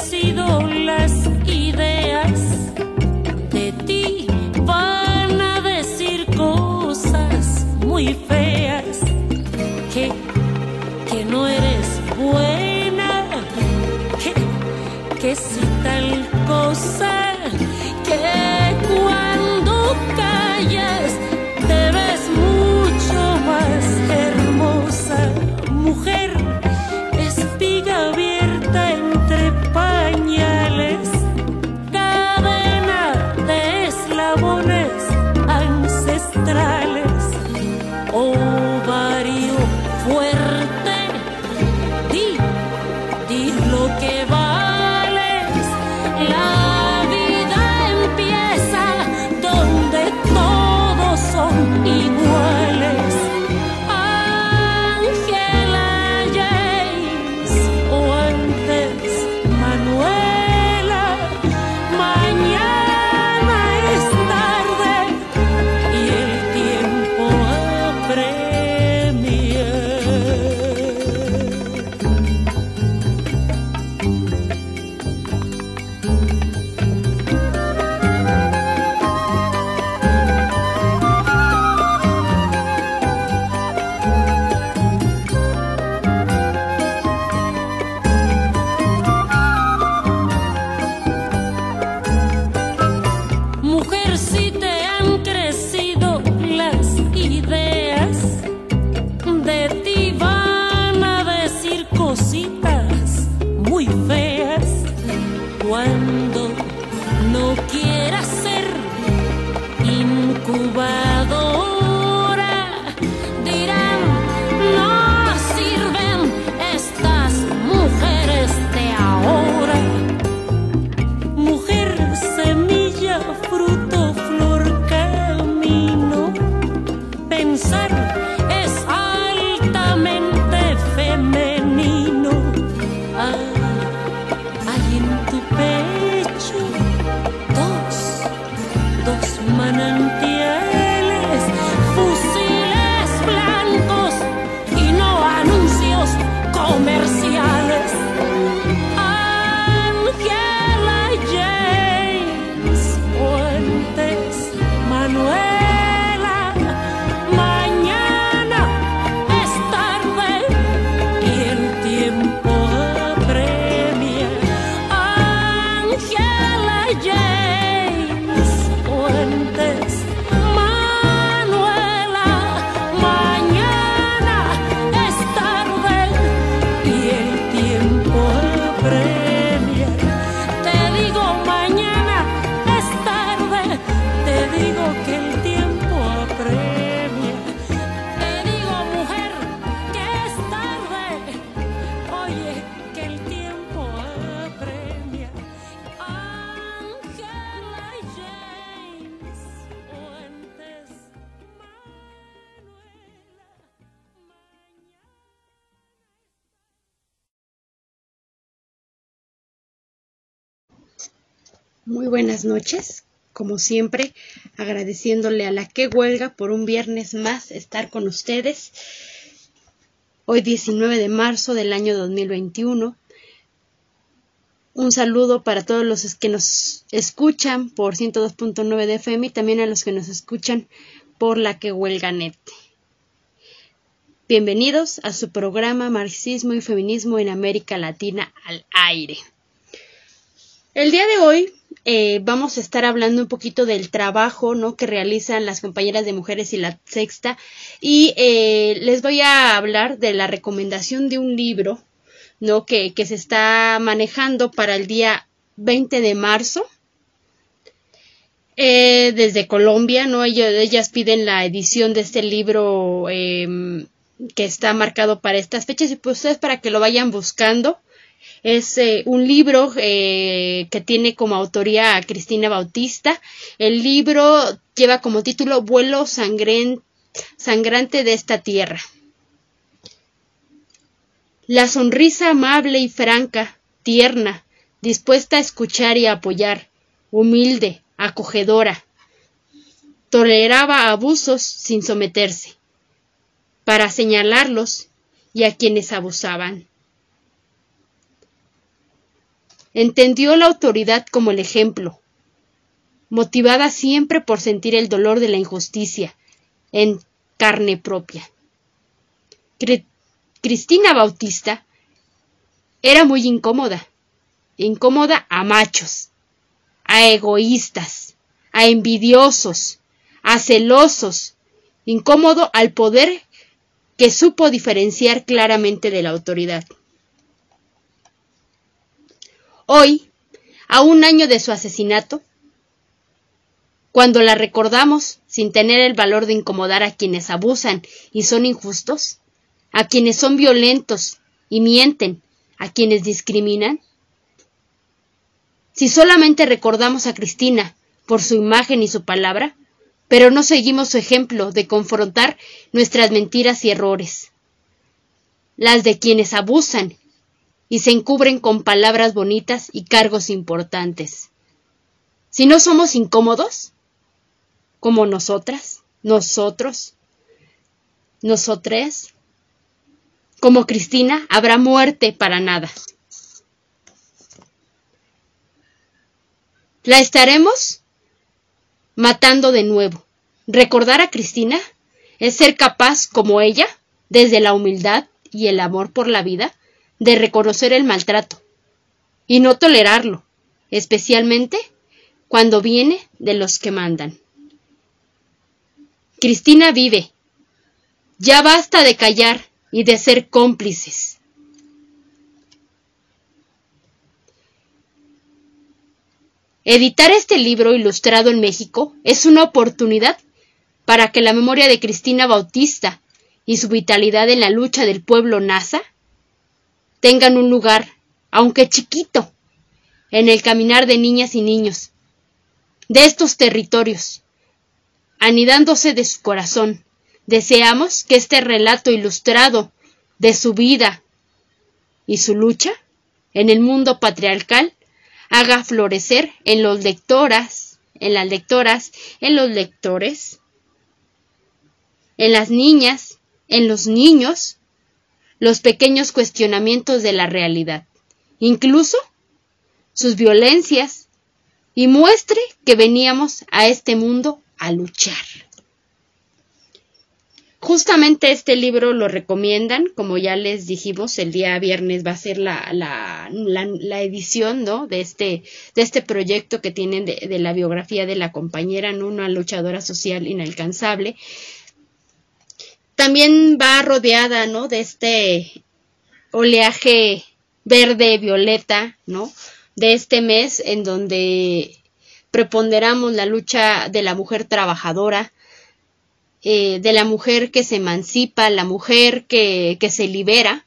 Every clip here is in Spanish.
crecido las ideas, de ti van a decir cosas muy feas, que no eres buena, que si tal cosa, que cuando callas te ves mucho más hermosa, mujer, espiga abierta entre pañales, cadena de eslabones ancestrales, ovario fuerte, di lo que vales, la vida empieza donde todos son iguales. Ángela James o antes Manuela, mañana es tarde y el tiempo apremia. Mujer, si te han crecido las ideas, de ti van a decir cositas muy feas, cuando no quieras ser incubadora, dirán, no sirven estas mujeres de ahora. Mujer, semilla, fruto, flor, camino, pensar es altamente femenino. Hay en tu pecho dos manantiales, fusiles blancos y no anuncios comerciales. Ángela James Fuentes, Manuela, mañana es tarde y el tiempo apremia. Ángela James Fuentes, Manuela, mañana es tarde y el tiempo apremia. Te digo mañana es tarde, te digo que el tiempo apremia. Te digo mujer que es tarde, oye que el tiempo apremia. Ángela James Fuentes, Manuela, Muy buenas noches, como siempre, agradeciéndole a la que huelga por un viernes más estar con ustedes. Hoy 19 de marzo del año 2021. Un saludo para todos los que nos escuchan por 102.9 de FM y también a los que nos escuchan por la que huelga net. Bienvenidos a su programa Marxismo y Feminismo en América Latina al aire. El día de hoy vamos a estar hablando un poquito del trabajo, ¿no?, que realizan las compañeras de Mujeres y la Sexta, y les voy a hablar de la recomendación de un libro, ¿no?, que se está manejando para el día 20 de marzo desde Colombia, ¿no? Ellas piden la edición de este libro que está marcado para estas fechas, y pues ustedes para que lo vayan buscando. Es un libro que tiene como autoría a Cristina Bautista. El libro lleva como título Vuelo sangrante de esta tierra. La sonrisa amable y franca, tierna, dispuesta a escuchar y a apoyar, humilde, acogedora, toleraba abusos sin someterse, para señalarlos y a quienes abusaban. entendió la autoridad como el ejemplo, motivada siempre por sentir el dolor de la injusticia en carne propia. Cristina Bautista era muy incómoda a machos, a egoístas, a envidiosos, a celosos, incómodo al poder que supo diferenciar claramente de la autoridad. Hoy, a un año de su asesinato, cuando la recordamos sin tener el valor de incomodar a quienes abusan y son injustos, a quienes son violentos y mienten, a quienes discriminan, si solamente recordamos a Cristina por su imagen y su palabra, pero no seguimos su ejemplo de confrontar nuestras mentiras y errores, las de quienes abusan y se encubren con palabras bonitas y cargos importantes. Si no somos incómodos, como nosotras, nosotros, nosotres, como Cristina, habrá muerte para nada. La estaremos matando de nuevo. Recordar a Cristina es ser capaz, como ella, desde la humildad y el amor por la vida, de reconocer el maltrato y no tolerarlo, especialmente cuando viene de los que mandan. Cristina vive. Ya basta de callar y de ser cómplices. Editar este libro ilustrado en México es una oportunidad para que la memoria de Cristina Bautista y su vitalidad en la lucha del pueblo nasa tengan un lugar, aunque chiquito, en el caminar de niñas y niños de estos territorios, anidándose de su corazón. Deseamos que este relato ilustrado de su vida y su lucha en el mundo patriarcal haga florecer en los lectoras, en las lectoras, en los lectores, en las niñas, en los niños, los pequeños cuestionamientos de la realidad, incluso sus violencias, y muestre que veníamos a este mundo a luchar. Justamente este libro lo recomiendan, como ya les dijimos, el día viernes va a ser la edición, ¿no?, de este proyecto que tienen de la biografía de la compañera, ¿no?, una luchadora social inalcanzable. También va rodeada, ¿no?, de este oleaje verde, violeta, ¿no?, de este mes en donde preponderamos la lucha de la mujer trabajadora, de la mujer que se emancipa, la mujer que se libera,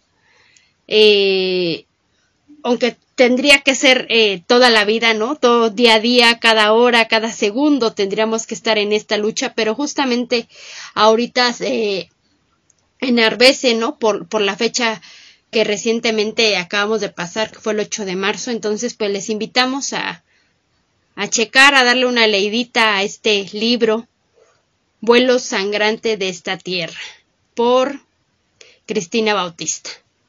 aunque tendría que ser toda la vida, ¿no? Todo día a día, cada hora, cada segundo tendríamos que estar en esta lucha, pero justamente ahorita se enardece, ¿no?, por la fecha que recientemente acabamos de pasar, que fue el 8 de marzo, entonces pues les invitamos a checar, a darle una leidita a este libro, Vuelo sangrante de esta tierra, por Cristina Bautista.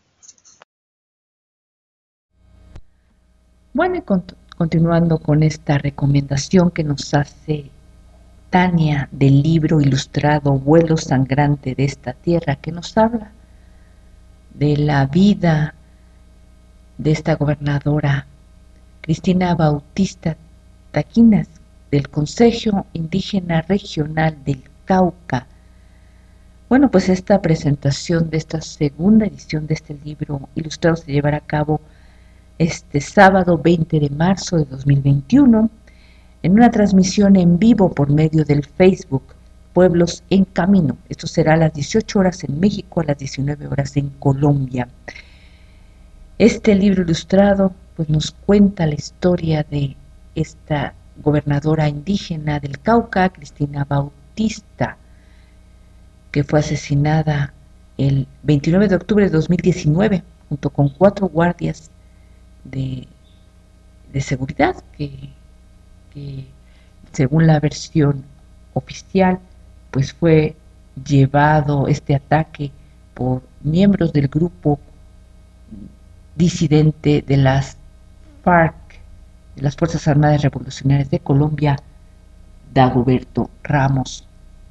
Bueno, y continuando con esta recomendación que nos hace Tania del libro ilustrado Vuelo sangrante de esta tierra, que nos habla de la vida de esta gobernadora Cristina Bautista Taquinas, del Consejo Indígena Regional del Cauca. Bueno, pues esta presentación de esta segunda edición de este libro ilustrado se llevará a cabo este sábado 20 de marzo de 2021 en una transmisión en vivo por medio del Facebook Pueblos en Camino. Esto será a las 18 horas en México, a las 19 horas en Colombia. Este libro ilustrado pues nos cuenta la historia de esta gobernadora indígena del Cauca, Cristina Bautista, que fue asesinada el 29 de octubre de 2019 junto con 4 guardias de seguridad que según la versión oficial pues fue llevado este ataque por miembros del grupo disidente de las FARC, de las Fuerzas Armadas Revolucionarias de Colombia, Dagoberto Ramos.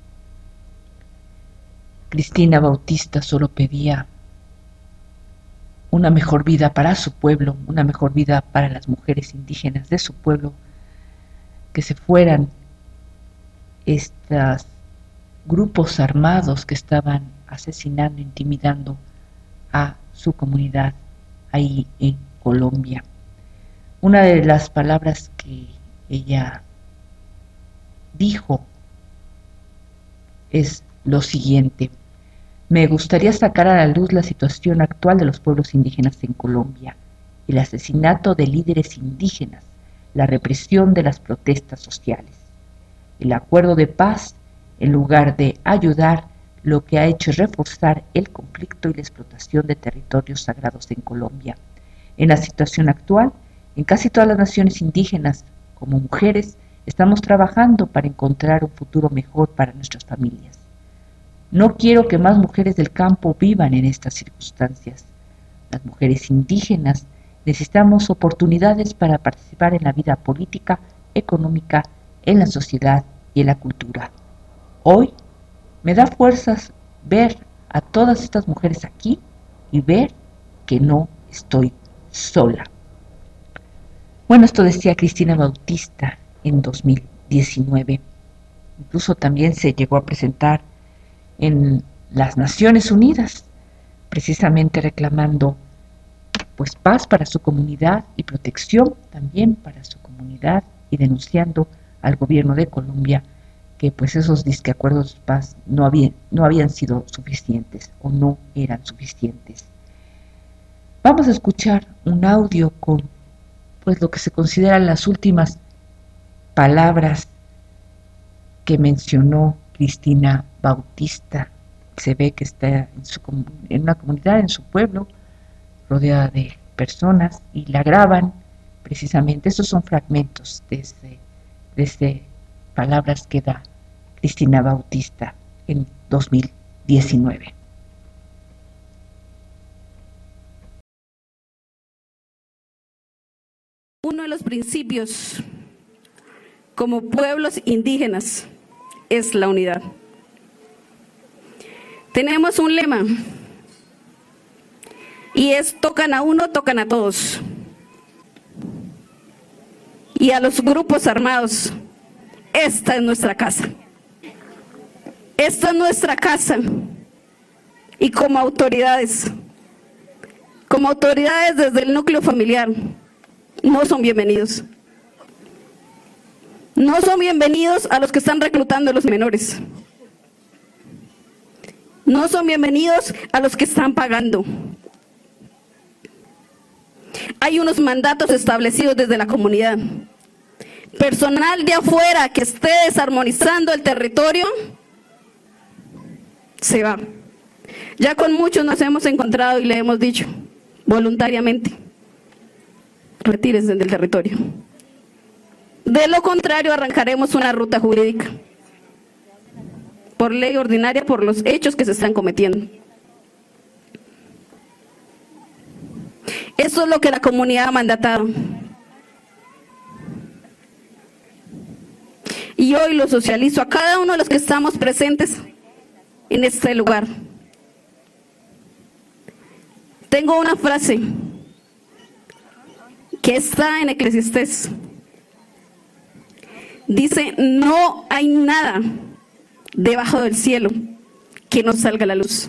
Cristina Bautista solo pedía una mejor vida para su pueblo, una mejor vida para las mujeres indígenas de su pueblo, que se fueran estos grupos armados que estaban asesinando, intimidando a su comunidad ahí en Colombia. Una de las palabras que ella dijo es lo siguiente: me gustaría sacar a la luz la situación actual de los pueblos indígenas en Colombia, el asesinato de líderes indígenas, la represión de las protestas sociales. El acuerdo de paz, en lugar de ayudar, lo que ha hecho es reforzar el conflicto y la explotación de territorios sagrados en Colombia. En la situación actual, en casi todas las naciones indígenas, como mujeres, estamos trabajando para encontrar un futuro mejor para nuestras familias. No quiero que más mujeres del campo vivan en estas circunstancias. Las mujeres indígenas necesitamos oportunidades para participar en la vida política, económica, en la sociedad y en la cultura. Hoy me da fuerzas ver a todas estas mujeres aquí y ver que no estoy sola. Bueno, esto decía Cristina Bautista en 2019. Incluso también se llegó a presentar en las Naciones Unidas, precisamente reclamando pues paz para su comunidad y protección también para su comunidad, y denunciando al gobierno de Colombia que pues esos acuerdos de paz no habían sido suficientes o no eran suficientes. Vamos a escuchar un audio con pues lo que se consideran las últimas palabras que mencionó Cristina Bautista. Se ve que está en una comunidad, en su pueblo, rodeada de personas, y la graban precisamente. Estos son fragmentos de palabras que da Cristina Bautista en 2019. Uno de los principios como pueblos indígenas es la unidad. Tenemos un lema y es: tocan a uno, tocan a todos. Y a los grupos armados, esta es nuestra casa. Esta es nuestra casa. Y como autoridades desde el núcleo familiar, no son bienvenidos. No son bienvenidos a los que están reclutando a los menores. No son bienvenidos a los que están pagando. Hay unos mandatos establecidos desde la comunidad. Personal de afuera que esté desarmonizando el territorio, se va. Ya con muchos nos hemos encontrado y le hemos dicho voluntariamente: retírense del territorio. De lo contrario, arrancaremos una ruta jurídica por ley ordinaria por los hechos que se están cometiendo. Eso es lo que la comunidad ha mandatado. Y hoy lo socializo a cada uno de los que estamos presentes en este lugar. Tengo una frase que está en Eclesiastés. Dice: no hay nada debajo del cielo que no salga a la luz.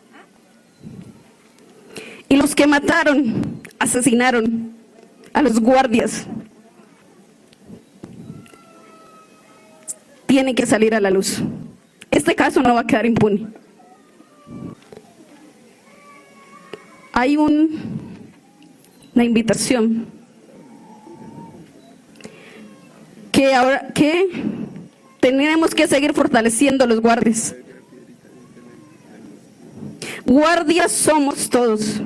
Y los que mataron, asesinaron a los guardias, tienen que salir a la luz. Este caso no va a quedar impune. Hay una invitación que tenemos que seguir fortaleciendo los guardias. Guardias somos todos,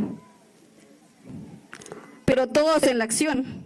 pero todos en la acción.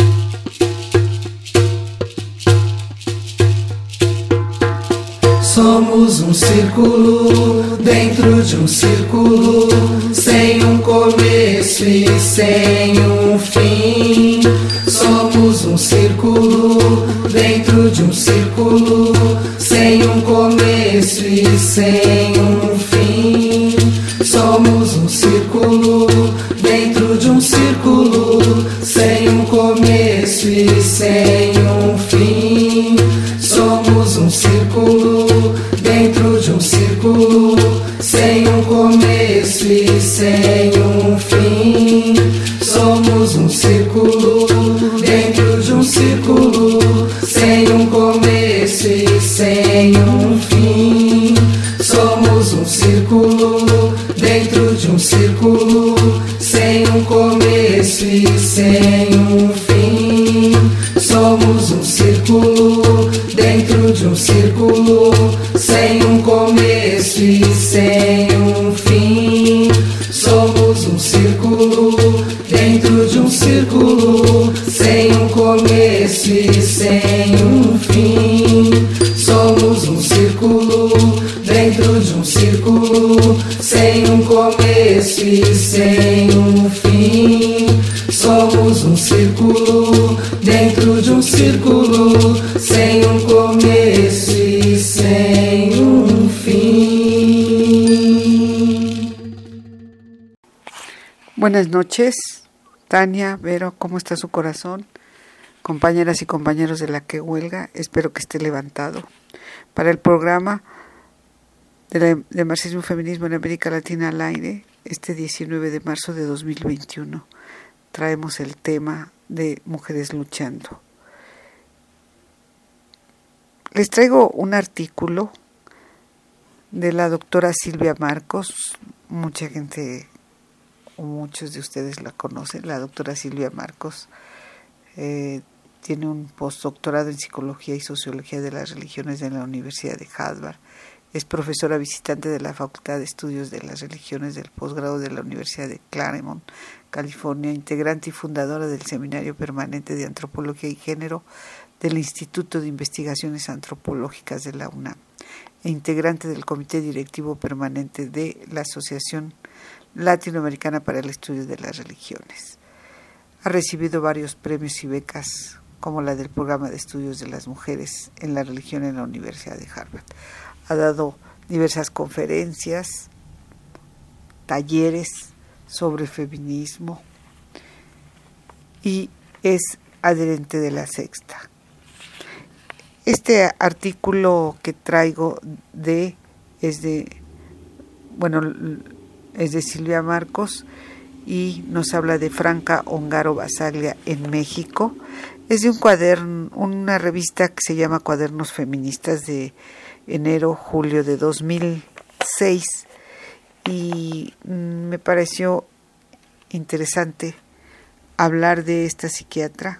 Soy Somos um círculo dentro de um círculo, sem um começo e sem um fim. Somos um círculo dentro de um círculo, sem um começo e sem um fim. Somos um círculo dentro de um círculo, sem um começo e sem um fim. Somos um círculo dentro de um círculo, sem um começo e sem um fim. Somos um círculo dentro de um círculo, sem um começo e sem um fim. Somos um círculo dentro de um círculo, sem um começo e sem um fim. Somos um círculo dentro de um círculo, sem um começo e sem um fim. Somos um círculo dentro de um círculo, sem um começo e sem um fim. Somos um círculo dentro de um círculo, sem um começo e sem um fim. Somos um círculo dentro de um círculo, sem um começo e sem um fim. Buenas noches, Tania, Vero, ¿cómo está su corazón? Compañeras y compañeros de la que huelga, espero que esté levantado. Para el programa de Marxismo y Feminismo en América Latina al aire, este 19 de marzo de 2021, traemos el tema de mujeres luchando. Les traigo un artículo de la doctora Silvia Marcos. Mucha gente, o muchos de ustedes la conocen. La doctora Silvia Marcos tiene un postdoctorado en Psicología y Sociología de las Religiones de la Universidad de Harvard. Es profesora visitante de la Facultad de Estudios de las Religiones del posgrado de la Universidad de Claremont, California, integrante y fundadora del Seminario Permanente de Antropología y Género del Instituto de Investigaciones Antropológicas de la UNAM e integrante del Comité Directivo Permanente de la Asociación Latinoamericana para el Estudio de las Religiones. Ha recibido varios premios y becas, como la del Programa de Estudios de las Mujeres en la Religión en la Universidad de Harvard. Ha dado diversas conferencias, talleres sobre feminismo y es adherente de La Sexta. Este artículo que traigo es de Silvia Marcos y nos habla de Franca Ongaro Basaglia en México. Es de un cuaderno, una revista que se llama Cuadernos Feministas de enero-julio de 2006 y me pareció interesante hablar de esta psiquiatra.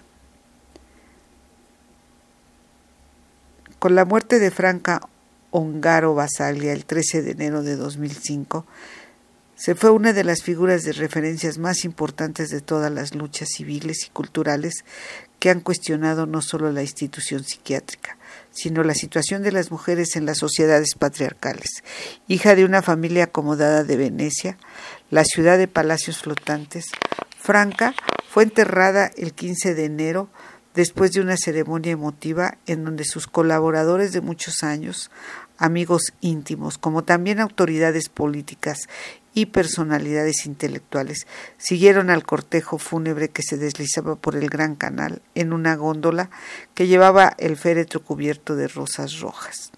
Con la muerte de Franca Ongaro Basaglia el 13 de enero de 2005, se fue una de las figuras de referencias más importantes de todas las luchas civiles y culturales que han cuestionado no solo la institución psiquiátrica, sino la situación de las mujeres en las sociedades patriarcales. Hija de una familia acomodada de Venecia, la ciudad de palacios flotantes, Franca fue enterrada el 15 de enero después de una ceremonia emotiva en donde sus colaboradores de muchos años, amigos íntimos, como también autoridades políticas y personalidades intelectuales, siguieron al cortejo fúnebre que se deslizaba por el Gran Canal en una góndola que llevaba el féretro cubierto de rosas rojas.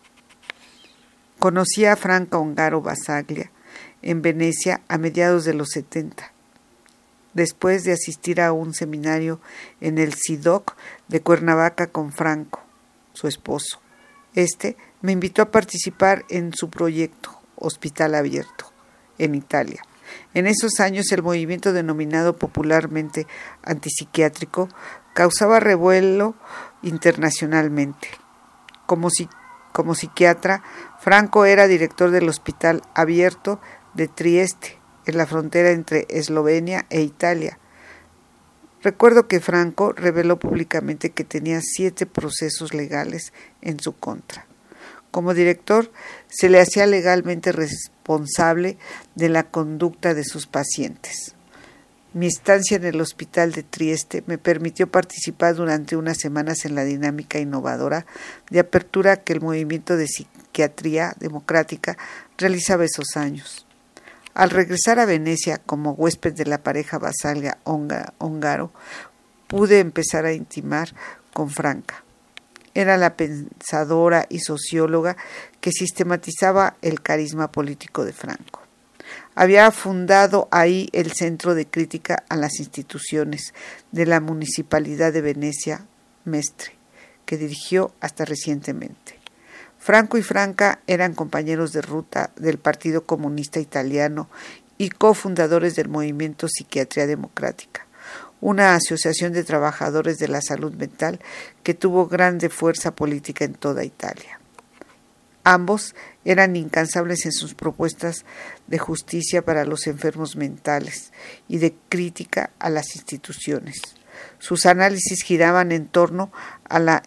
Conocí a Franca Ongaro Basaglia en Venecia a mediados de los 70, después de asistir a un seminario en el CIDOC de Cuernavaca con Franco, su esposo. Me invitó a participar en su proyecto Hospital Abierto, en Italia. En esos años el movimiento denominado popularmente antipsiquiátrico causaba revuelo internacionalmente. Como psiquiatra, Franco era director del Hospital Abierto de Trieste, en la frontera entre Eslovenia e Italia. Recuerdo que Franco reveló públicamente que tenía 7 procesos legales en su contra. Como director, se le hacía legalmente responsable de la conducta de sus pacientes. Mi estancia en el hospital de Trieste me permitió participar durante unas semanas en la dinámica innovadora de apertura que el movimiento de psiquiatría democrática realizaba esos años. Al regresar a Venecia como huésped de la pareja Basaglia Ongaro, pude empezar a intimar con Franca. Era la pensadora y socióloga que sistematizaba el carisma político de Franco. Había fundado ahí el Centro de Crítica a las Instituciones de la Municipalidad de Venecia, Mestre, que dirigió hasta recientemente. Franco y Franca eran compañeros de ruta del Partido Comunista Italiano y cofundadores del movimiento Psiquiatría Democrática, una asociación de trabajadores de la salud mental que tuvo grande fuerza política en toda Italia. Ambos eran incansables en sus propuestas de justicia para los enfermos mentales y de crítica a las instituciones. Sus análisis giraban en torno a la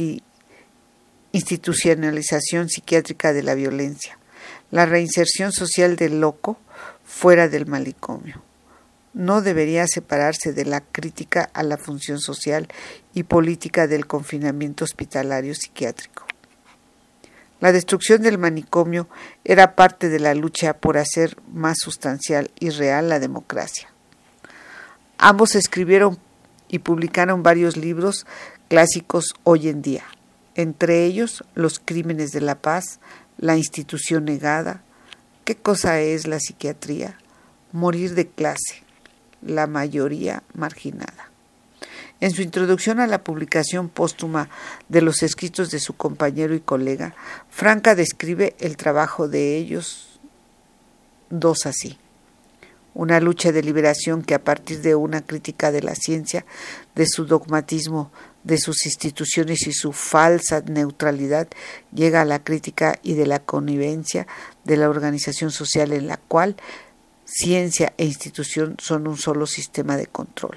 institucionalización psiquiátrica de la violencia, la reinserción social del loco fuera del manicomio. No debería separarse de la crítica a la función social y política del confinamiento hospitalario psiquiátrico. La destrucción del manicomio era parte de la lucha por hacer más sustancial y real la democracia. Ambos escribieron y publicaron varios libros clásicos hoy en día, entre ellos Los crímenes de la paz, La institución negada, ¿Qué cosa es la psiquiatría?, Morir de clase, La mayoría marginada. En su introducción a la publicación póstuma de los escritos de su compañero y colega, Franca describe el trabajo de ellos dos así: una lucha de liberación que, a partir de una crítica de la ciencia, de su dogmatismo, de sus instituciones y su falsa neutralidad, llega a la crítica y de la connivencia de la organización social en la cual ciencia e institución son un solo sistema de control.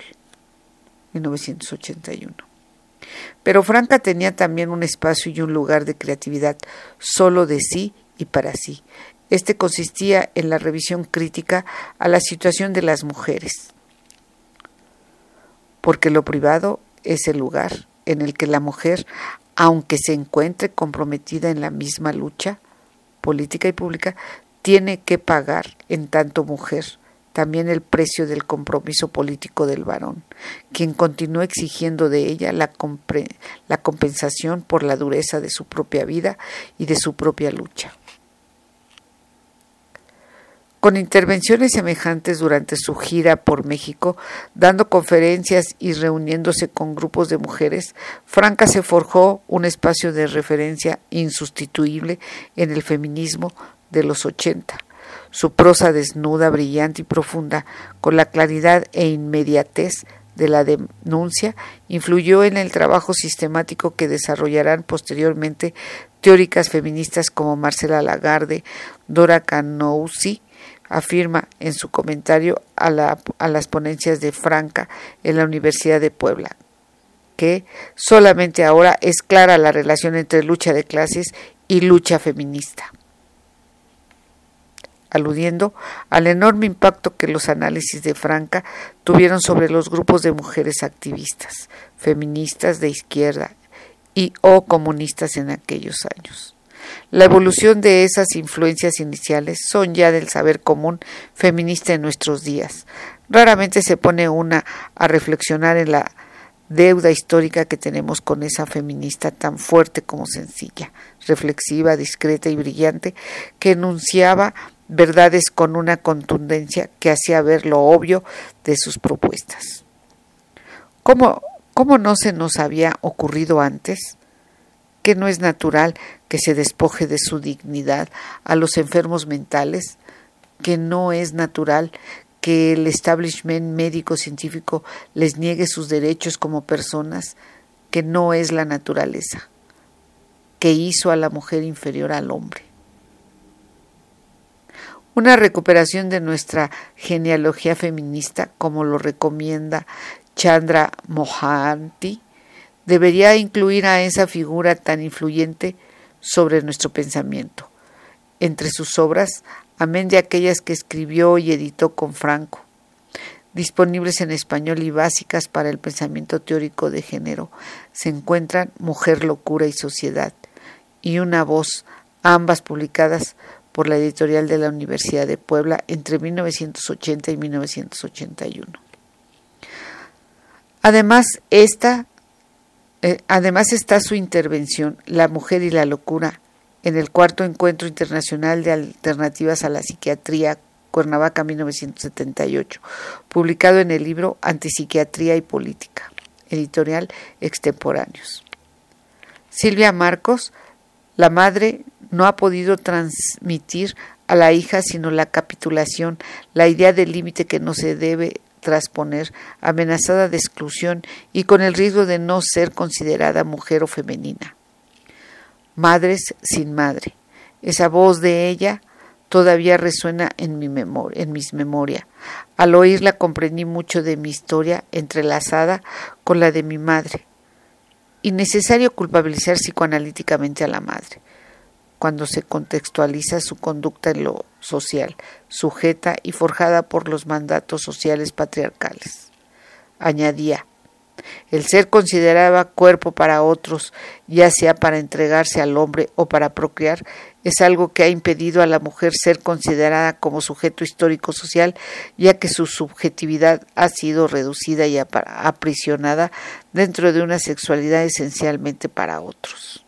1981. Pero Franca tenía también un espacio y un lugar de creatividad solo de sí y para sí. Este consistía en la revisión crítica a la situación de las mujeres, porque lo privado es el lugar en el que la mujer, aunque se encuentre comprometida en la misma lucha política y pública, tiene que pagar, en tanto mujer, también el precio del compromiso político del varón, quien continúa exigiendo de ella la compensación por la dureza de su propia vida y de su propia lucha. Con intervenciones semejantes durante su gira por México, dando conferencias y reuniéndose con grupos de mujeres, Franca se forjó un espacio de referencia insustituible en el feminismo de los 80. Su prosa desnuda, brillante y profunda, con la claridad e inmediatez de la denuncia, influyó en el trabajo sistemático que desarrollarán posteriormente teóricas feministas como Marcela Lagarde. Dora Canoussi afirma en su comentario a las ponencias de Franca en la Universidad de Puebla que solamente ahora es clara la relación entre lucha de clases y lucha feminista, aludiendo al enorme impacto que los análisis de Franca tuvieron sobre los grupos de mujeres activistas, feministas de izquierda y o comunistas en aquellos años. La evolución de esas influencias iniciales son ya del saber común feminista en nuestros días. Raramente se pone una a reflexionar en la deuda histórica que tenemos con esa feminista tan fuerte como sencilla, reflexiva, discreta y brillante, que enunciaba verdades con una contundencia que hacía ver lo obvio de sus propuestas. ¿Cómo no se nos había ocurrido antes? ¿Que no es natural que se despoje de su dignidad a los enfermos mentales? ¿Que no es natural que el establishment médico-científico les niegue sus derechos como personas? ¿Que no es la naturaleza que hizo a la mujer inferior al hombre? Una recuperación de nuestra genealogía feminista, como lo recomienda Chandra Mohanty, debería incluir a esa figura tan influyente sobre nuestro pensamiento. Entre sus obras, amén de aquellas que escribió y editó con Franco, disponibles en español y básicas para el pensamiento teórico de género, se encuentran Mujer, Locura y Sociedad y Una Voz, ambas publicadas por la editorial de la Universidad de Puebla entre 1980 y 1981. Además está su intervención La Mujer y la Locura en el cuarto Encuentro Internacional de Alternativas a la Psiquiatría, Cuernavaca, 1978, publicado en el libro Antipsiquiatría y Política, editorial Extemporáneos. Silvia Marcos, la madre, no ha podido transmitir a la hija sino la capitulación, la idea del límite que no se debe trasponer, amenazada de exclusión y con el riesgo de no ser considerada mujer o femenina. Madres sin madre. Esa voz de ella todavía resuena en mis memorias. Al oírla comprendí mucho de mi historia entrelazada con la de mi madre. Innecesario culpabilizar psicoanalíticamente a la madre, cuando se contextualiza su conducta en lo social, sujeta y forjada por los mandatos sociales patriarcales. Añadía, el ser considerado cuerpo para otros, ya sea para entregarse al hombre o para procrear, es algo que ha impedido a la mujer ser considerada como sujeto histórico-social, ya que su subjetividad ha sido reducida y aprisionada dentro de una sexualidad esencialmente para otros.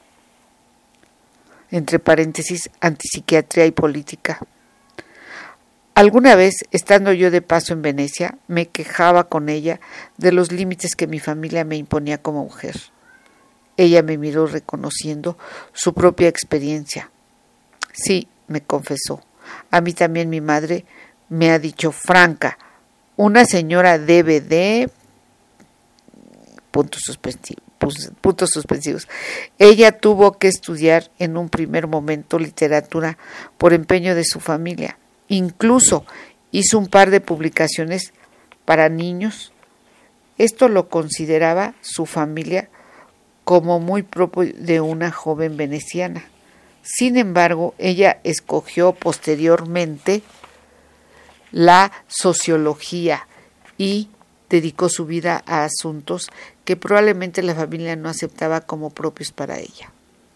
Entre paréntesis, Antipsiquiatría y Política. Alguna vez, estando yo de paso en Venecia, me quejaba con ella de los límites que mi familia me imponía como mujer. Ella me miró reconociendo su propia experiencia. Sí, me confesó, a mí también mi madre me ha dicho, Franca, una señora debe de... puntos suspensivos. Ella tuvo que estudiar en un primer momento literatura por empeño de su familia. Incluso hizo un par de publicaciones para niños. Esto lo consideraba su familia como muy propio de una joven veneciana. Sin embargo, ella escogió posteriormente la sociología y dedicó su vida a asuntos que probablemente la familia no aceptaba como propios para ella.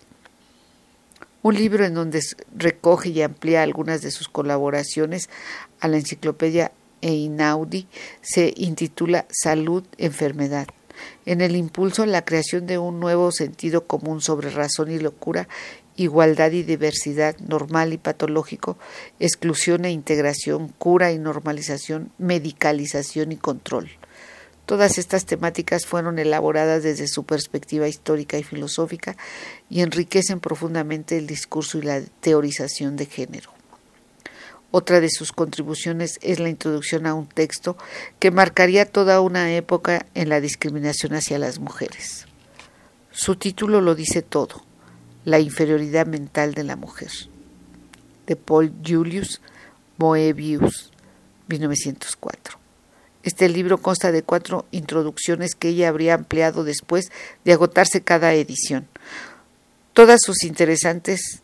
Un libro en donde recoge y amplía algunas de sus colaboraciones a la enciclopedia Einaudi se intitula Salud, Enfermedad. En el impulso, la creación de un nuevo sentido común sobre razón y locura, igualdad y diversidad, normal y patológico, exclusión e integración, cura y normalización, medicalización y control. Todas estas temáticas fueron elaboradas desde su perspectiva histórica y filosófica y enriquecen profundamente el discurso y la teorización de género. Otra de sus contribuciones es la introducción a un texto que marcaría toda una época en la discriminación hacia las mujeres. Su título lo dice todo: La inferioridad mental de la mujer, de Paul Julius Moebius, 1904. Este libro consta de 4 introducciones que ella habría ampliado después de agotarse cada edición. Todas son interesantes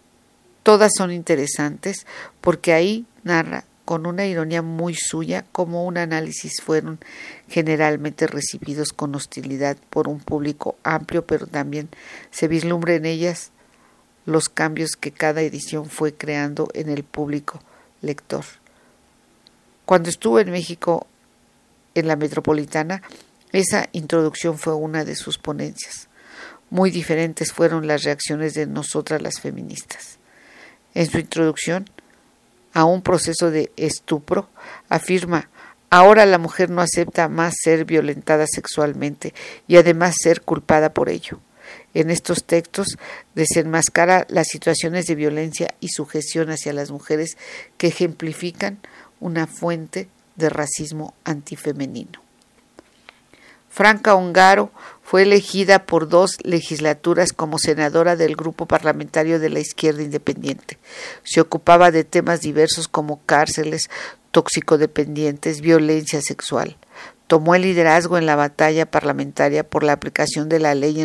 porque ahí narra con una ironía muy suya cómo un análisis fueron generalmente recibidos con hostilidad por un público amplio, pero también se vislumbra en ellas los cambios que cada edición fue creando en el público lector. Cuando estuvo en México, en la Metropolitana, esa introducción fue una de sus ponencias. Muy diferentes fueron las reacciones de nosotras las feministas. En su introducción a un proceso de estupro, afirma: ahora la mujer no acepta más ser violentada sexualmente y además ser culpada por ello. En estos textos desenmascara las situaciones de violencia y sujeción hacia las mujeres que ejemplifican una fuente de racismo antifemenino. Franca Ongaro fue elegida por 2 legislaturas como senadora del Grupo Parlamentario de la Izquierda Independiente. Se ocupaba de temas diversos como cárceles, toxicodependientes, violencia sexual. Tomó el liderazgo en la batalla parlamentaria por la aplicación de la ley en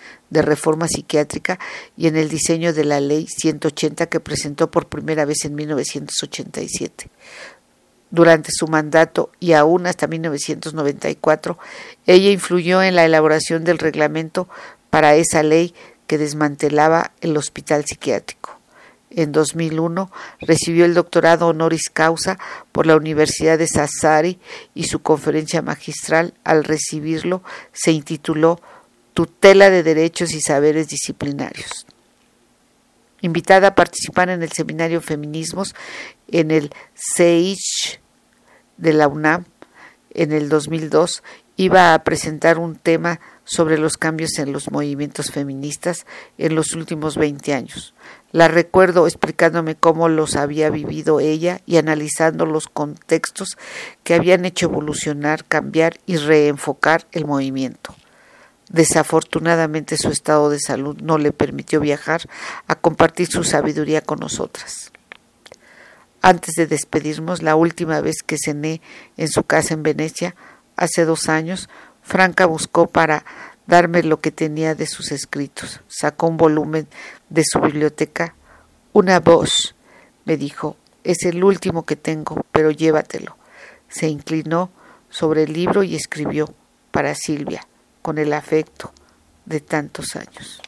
de reforma psiquiátrica y en el diseño de la Ley 180 que presentó por primera vez en 1987. Durante su mandato y aún hasta 1994, ella influyó en la elaboración del reglamento para esa ley que desmantelaba el hospital psiquiátrico. En 2001 recibió el doctorado honoris causa por la Universidad de Sassari y su conferencia magistral al recibirlo se intituló Tutela de Derechos y Saberes Disciplinarios. Invitada a participar en el seminario Feminismos en el CEICH de la UNAM en el 2002, iba a presentar un tema sobre los cambios en los movimientos feministas en los últimos 20 años. La recuerdo explicándome cómo los había vivido ella y analizando los contextos que habían hecho evolucionar, cambiar y reenfocar el movimiento. Desafortunadamente su estado de salud no le permitió viajar a compartir su sabiduría con nosotras. Antes de despedirnos, la última vez que cené en su casa en Venecia, hace 2 años, Franca buscó para darme lo que tenía de sus escritos. Sacó un volumen de su biblioteca. Una voz, me dijo, es el último que tengo, pero llévatelo. Se inclinó sobre el libro y escribió para Silvia, con el afecto de tantos años.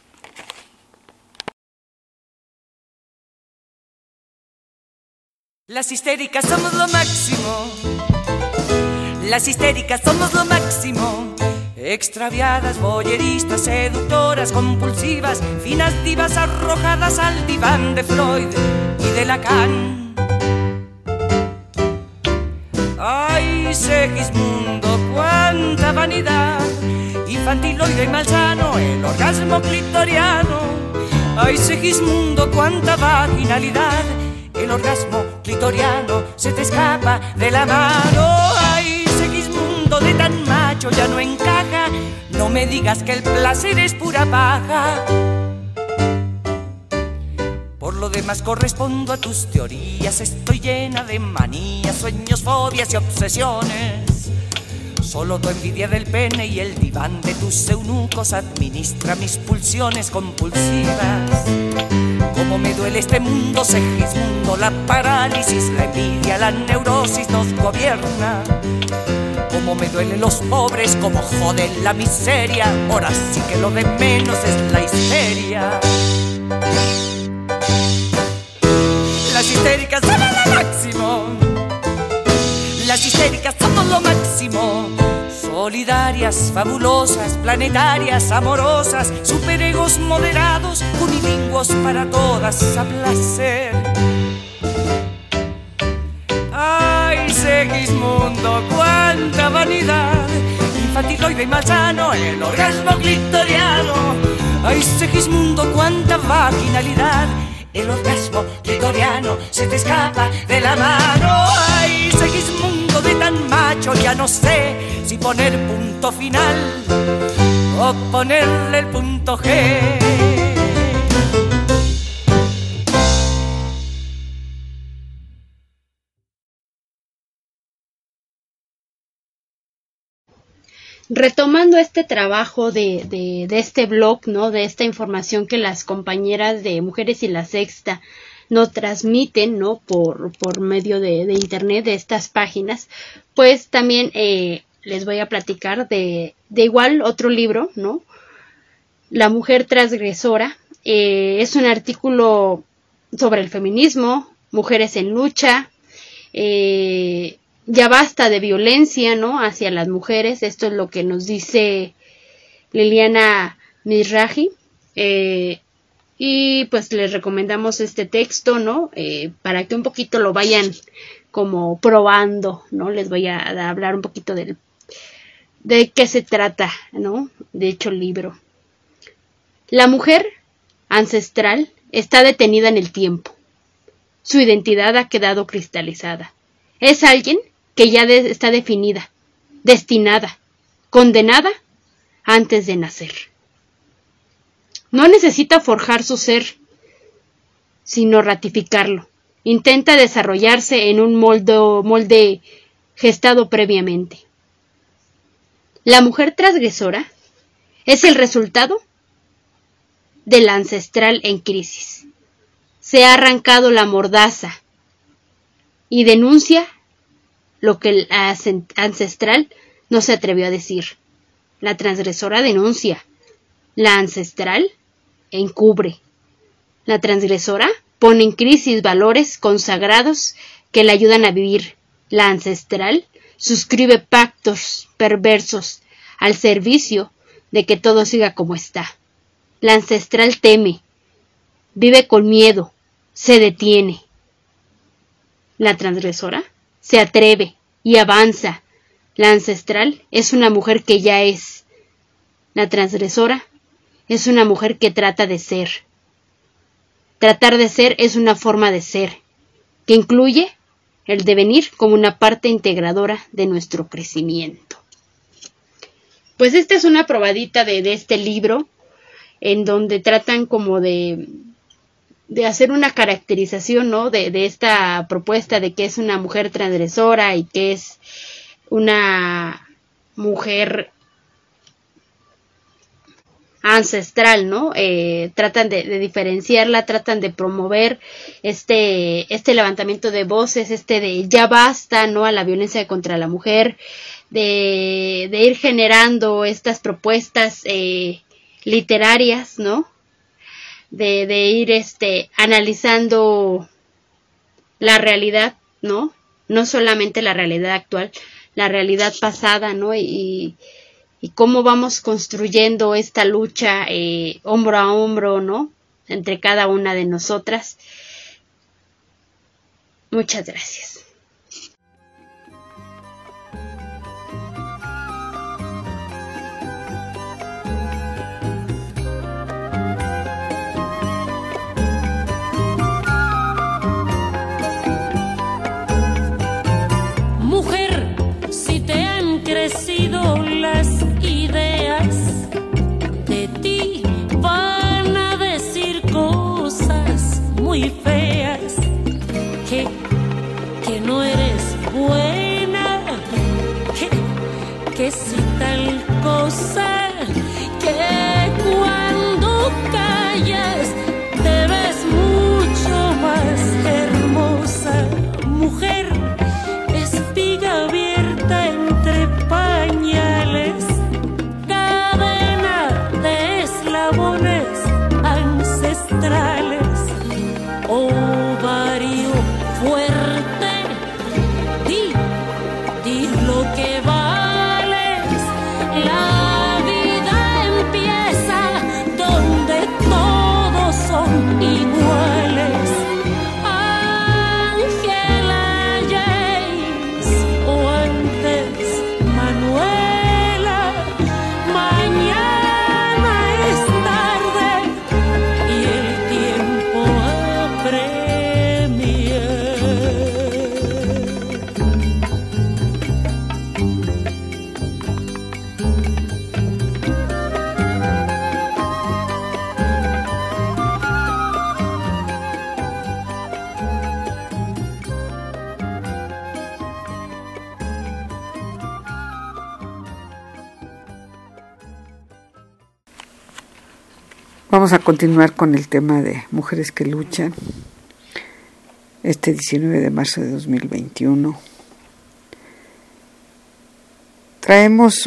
Las histéricas somos lo máximo. Las histéricas somos lo máximo. Extraviadas, voyeristas, seductoras, compulsivas, finas divas arrojadas al diván de Freud y de Lacan. Ay, Segismundo, cuánta vanidad, infantiloide y malsano, el orgasmo clitoriano. Ay, Segismundo, cuánta vaginalidad, el orgasmo clitoriano se te escapa de la mano. Ay, Segismundo, de tan macho ya no encaja, no me digas que el placer es pura paja. Por lo demás correspondo a tus teorías, estoy llena de manías, sueños, fobias y obsesiones. Solo tu envidia del pene y el diván de tus eunucos administra mis pulsiones compulsivas. Cómo me duele este mundo, Segismundo, la parálisis, la envidia, la neurosis nos gobierna. Cómo me duelen los pobres, cómo joden la miseria, ahora sí que lo de menos es la histeria. Las histéricas somos lo máximo. Las histéricas somos lo máximo. Solidarias, fabulosas, planetarias, amorosas, superegos moderados, unilingüos para todas a placer. Ay, Segismundo, cuánta vanidad, infantiloide y malsano, el orgasmo clitoriano. Ay, Segismundo, cuánta vaginalidad, el orgasmo clitoriano se te escapa de la mano. Ay, Segismundo, de tan macho ya no sé si poner punto final o ponerle el punto G. Retomando este trabajo de este blog, ¿no? De esta información que las compañeras de Mujeres y la Sexta nos transmiten, ¿no? Por medio de internet, de estas páginas, pues también les voy a platicar de igual otro libro, ¿no? La mujer transgresora. Es un artículo sobre el feminismo, mujeres en lucha, ya basta de violencia, ¿no? Hacia las mujeres. Esto es lo que nos dice Liliana Mizrahi. Y pues les recomendamos este texto, ¿no? Para que un poquito lo vayan como probando, ¿no? Les voy a hablar un poquito de qué se trata, ¿no? De hecho, el libro. La mujer ancestral está detenida en el tiempo. Su identidad ha quedado cristalizada. Es alguien que ya está definida, destinada, condenada antes de nacer. No necesita forjar su ser, sino ratificarlo. Intenta desarrollarse en un molde gestado previamente. La mujer transgresora es el resultado del ancestral en crisis. Se ha arrancado la mordaza y denuncia lo que el ancestral no se atrevió a decir. La transgresora denuncia, la ancestral encubre. La transgresora pone en crisis valores consagrados que le ayudan a vivir. La ancestral suscribe pactos perversos al servicio de que todo siga como está. La ancestral teme, vive con miedo, se detiene. La transgresora se atreve y avanza. La ancestral es una mujer que ya es. La transgresora es una mujer que trata de ser. Tratar de ser es una forma de ser, que incluye el devenir como una parte integradora de nuestro crecimiento. Pues esta es una probadita de este libro, en donde tratan como de hacer una caracterización, ¿no? de esta propuesta de que es una mujer transgresora y que es una mujer ancestral, ¿no? Tratan de diferenciarla, tratan de promover este levantamiento de voces, de ya basta, ¿no? A la violencia contra la mujer, de ir generando estas propuestas literarias, ¿no? De ir analizando la realidad, ¿no? No solamente la realidad actual, la realidad pasada, ¿no? Y cómo vamos construyendo esta lucha hombro a hombro, ¿no? Entre cada una de nosotras. Muchas gracias. Mujer, si te han crecido las ideas, de ti van a decir cosas muy feas, que no eres buena, que si tal cosa, que cuando callas te ves mucho más hermosa. Mujer, espiga abierta entre pañales, cadena de eslabones ancestrales, ovario fuerte, di lo que vales. La vida empieza donde todos son iguales. Ángela James, o antes Manuela, mañana es tarde y el tiempo apremia. Vamos a continuar con el tema de Mujeres que Luchan, 19 de marzo de 2021. Traemos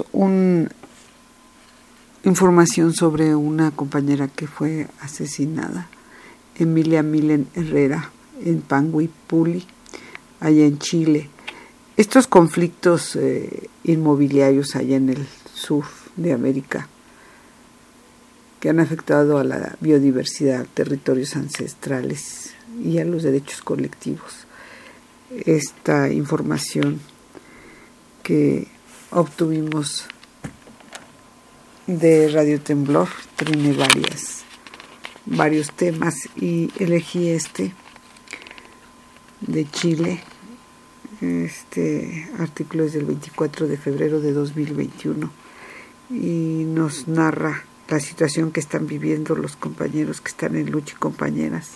información sobre una compañera que fue asesinada, Emilia Milen Herrera, en Panguipulli, allá en Chile. Estos conflictos inmobiliarios allá en el sur de América, que han afectado a la biodiversidad, territorios ancestrales y a los derechos colectivos. Esta información que obtuvimos de Radio Temblor tiene varios temas y elegí de Chile. Este artículo es del 24 de febrero de 2021 y nos narra la situación que están viviendo los compañeros que están en lucha y compañeras,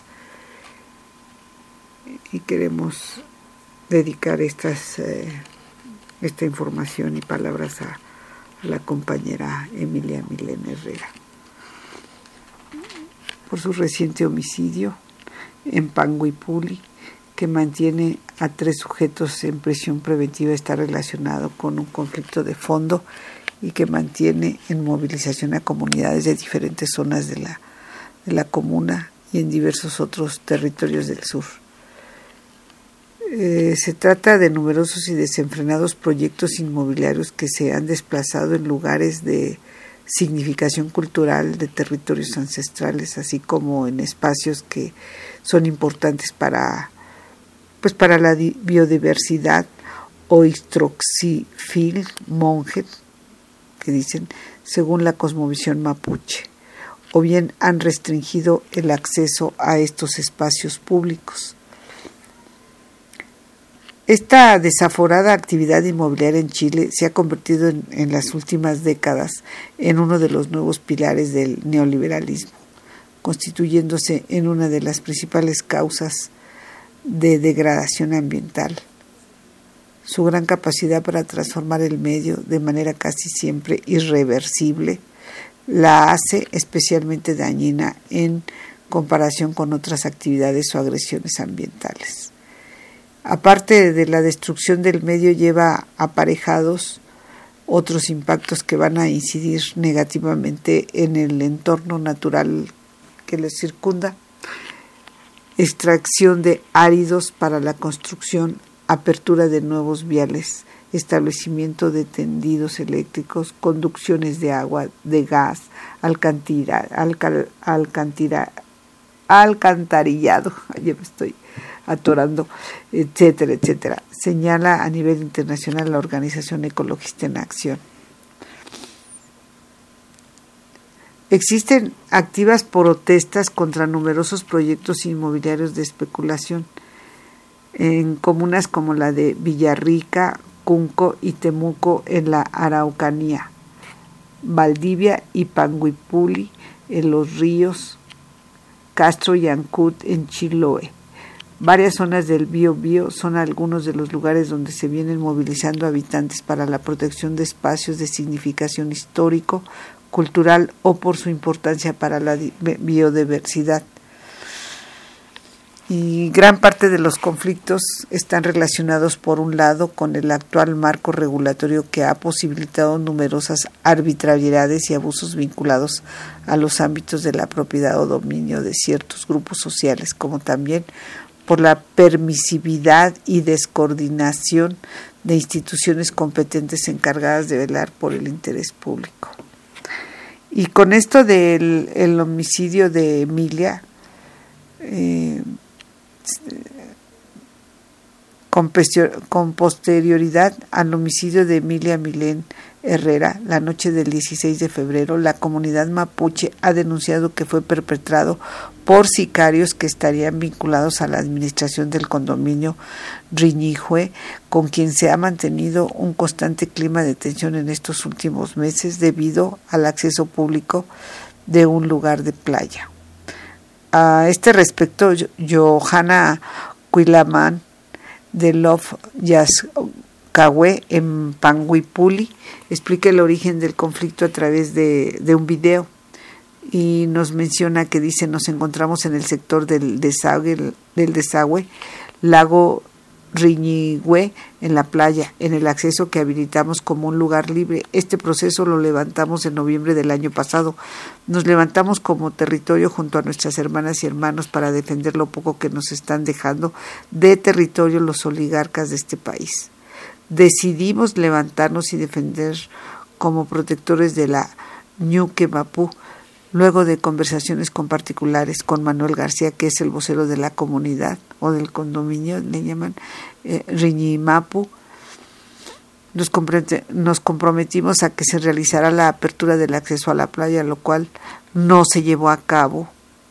y queremos dedicar esta información y palabras a la compañera Emilia Milen Herrera. por su reciente homicidio en Panguipulli, que mantiene a 3 sujetos en prisión preventiva, está relacionado con un conflicto de fondo y que mantiene en movilización a comunidades de diferentes zonas de la comuna y en diversos otros territorios del sur. Se trata de numerosos y desenfrenados proyectos inmobiliarios que se han desplazado en lugares de significación cultural de territorios ancestrales, así como en espacios que son importantes para la biodiversidad o Ixtroxifil monje, que dicen, según la cosmovisión mapuche, o bien han restringido el acceso a estos espacios públicos. Esta desaforada actividad inmobiliaria en Chile se ha convertido en las últimas décadas en uno de los nuevos pilares del neoliberalismo, constituyéndose en una de las principales causas de degradación ambiental. Su gran capacidad para transformar el medio de manera casi siempre irreversible la hace especialmente dañina en comparación con otras actividades o agresiones ambientales. Aparte de la destrucción del medio, lleva aparejados otros impactos que van a incidir negativamente en el entorno natural que les circunda: extracción de áridos para la construcción, apertura de nuevos viales, establecimiento de tendidos eléctricos, conducciones de agua, de gas, alcantarillado, ya me estoy atorando, etcétera, etcétera, señala a nivel internacional la Organización Ecologista en Acción. Existen activas protestas contra numerosos proyectos inmobiliarios de especulación en comunas como la de Villarrica, Cunco y Temuco en la Araucanía, Valdivia y Panguipulli en Los Ríos, Castro y Ancud en Chiloé. Varias zonas del Biobío son algunos de los lugares donde se vienen movilizando habitantes para la protección de espacios de significación histórico, cultural o por su importancia para la biodiversidad. Y gran parte de los conflictos están relacionados, por un lado, con el actual marco regulatorio que ha posibilitado numerosas arbitrariedades y abusos vinculados a los ámbitos de la propiedad o dominio de ciertos grupos sociales, como también por la permisividad y descoordinación de instituciones competentes encargadas de velar por el interés público. Y con esto del homicidio de Emilia, con posterioridad al homicidio de Emilia Milén Herrera, la noche del 16 de febrero, la comunidad mapuche ha denunciado que fue perpetrado por sicarios que estarían vinculados a la administración del condominio Riñihue, con quien se ha mantenido un constante clima de tensión en estos últimos meses debido al acceso público de un lugar de playa. A este respecto, Johanna Cuilamán de Love Yazcahue en Panguipulli explica el origen del conflicto a través de un video y nos menciona que dice: nos encontramos en el sector del desagüe Lago Riñihue en la playa, en el acceso que habilitamos como un lugar libre. Este proceso lo levantamos en noviembre del año pasado. Nos levantamos como territorio junto a nuestras hermanas y hermanos para defender lo poco que nos están dejando de territorio los oligarcas de este país. Decidimos levantarnos y defender como protectores de la Ñuque Mapú, luego de conversaciones con particulares, con Manuel García, que es el vocero de la comunidad o del condominio, le llaman Riñimapu. Nos comprometimos a que se realizara la apertura del acceso a la playa, lo cual no se llevó a cabo,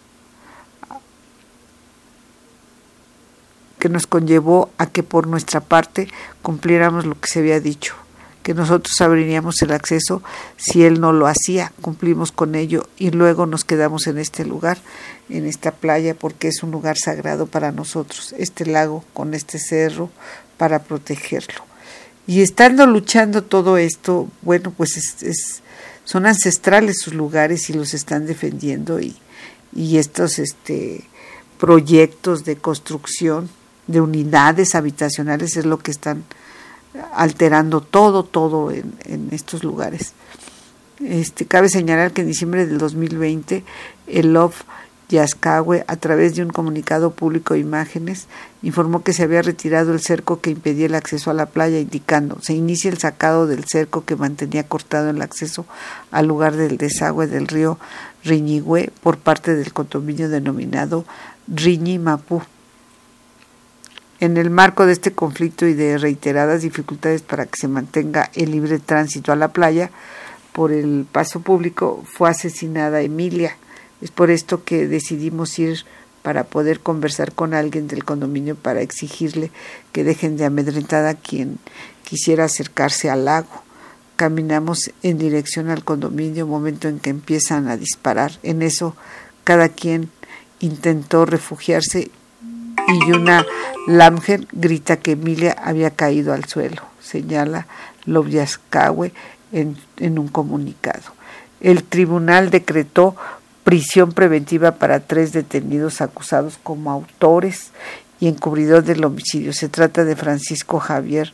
que nos conllevó a que por nuestra parte cumpliéramos lo que se había dicho, que nosotros abriríamos el acceso si él no lo hacía. Cumplimos con ello y luego nos quedamos en este lugar, en esta playa, porque es un lugar sagrado para nosotros, este lago con este cerro, para protegerlo. Y estando luchando todo esto, bueno, pues son ancestrales sus lugares y los están defendiendo, y y estos proyectos de construcción de unidades habitacionales es lo que están alterando todo en estos lugares. Cabe señalar que en diciembre del 2020 el LOF Yaxcahue, a través de un comunicado público de imágenes, informó que se había retirado el cerco que impedía el acceso a la playa, indicando: se inicia el sacado del cerco que mantenía cortado el acceso al lugar del desagüe del río Riñihue por parte del condominio denominado Riñi Mapú. En el marco de este conflicto y de reiteradas dificultades para que se mantenga el libre tránsito a la playa por el paso público, fue asesinada Emilia. Es por esto que decidimos ir para poder conversar con alguien del condominio para exigirle que dejen de amedrentar a quien quisiera acercarse al lago. Caminamos en dirección al condominio, momento en que empiezan a disparar. En eso, cada quien intentó refugiarse y una Lamger grita que Emilia había caído al suelo, señala LOF Yaxcahue en un comunicado. El tribunal decretó prisión preventiva para 3 detenidos acusados como autores y encubridor del homicidio. Se trata de Francisco Javier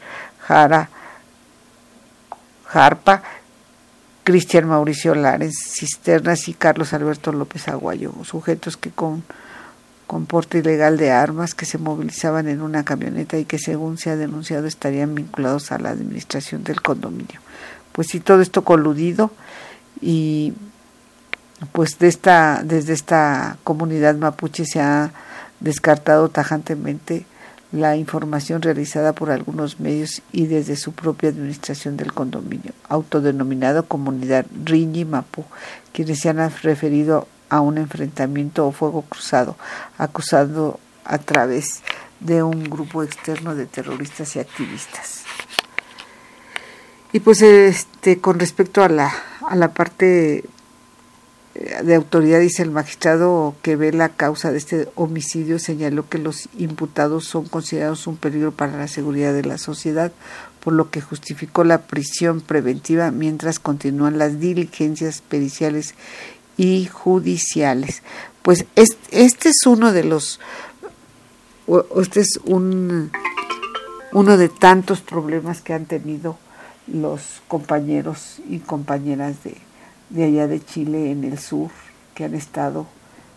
Jarpa, Cristian Mauricio Lárez Cisternas y Carlos Alberto López Aguayo, sujetos que con porte ilegal de armas, que se movilizaban en una camioneta y que, según se ha denunciado, estarían vinculados a la administración del condominio. Pues sí, todo esto coludido, y pues desde esta comunidad mapuche se ha descartado tajantemente la información realizada por algunos medios y desde su propia administración del condominio, autodenominado Comunidad Riñi Mapú, quienes se han referido a un enfrentamiento o fuego cruzado, acusado a través de un grupo externo de terroristas y activistas. Y pues con respecto a la parte de autoridad, dice el magistrado que ve la causa de este homicidio, señaló que los imputados son considerados un peligro para la seguridad de la sociedad, por lo que justificó la prisión preventiva mientras continúan las diligencias periciales y judiciales. Pues este es uno de tantos problemas que han tenido los compañeros y compañeras de allá de Chile en el sur, que han estado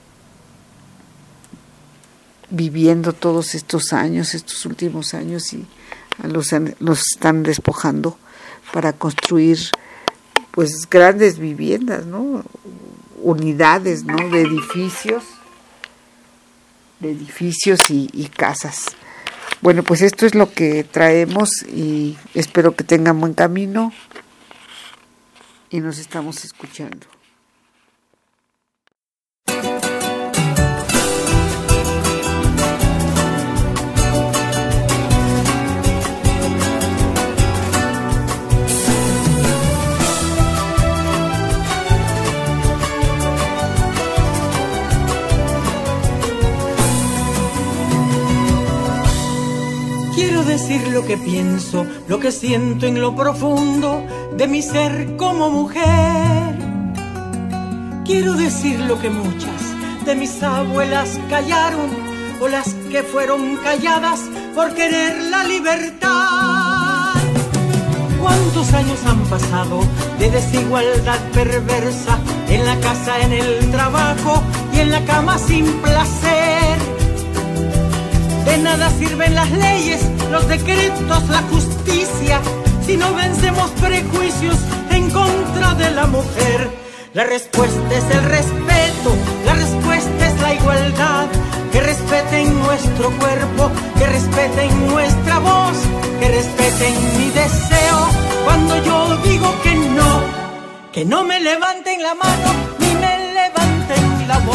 viviendo todos estos últimos años, y los están despojando para construir pues grandes viviendas, ¿no? Unidades, ¿no? de edificios y casas. Bueno, pues esto es lo que traemos y espero que tengan buen camino y nos estamos escuchando. Quiero decir lo que pienso, lo que siento en lo profundo de mi ser como mujer. Quiero decir lo que muchas de mis abuelas callaron, o las que fueron calladas por querer la libertad. ¿Cuántos años han pasado de desigualdad perversa en la casa, en el trabajo y en la cama sin placer? De nada sirven las leyes, los decretos, la justicia, si no vencemos prejuicios en contra de la mujer. La respuesta es el respeto, la respuesta es la igualdad. Que respeten nuestro cuerpo, que respeten nuestra voz, que respeten mi deseo cuando yo digo que no me levanten la mano ni me levanten la voz.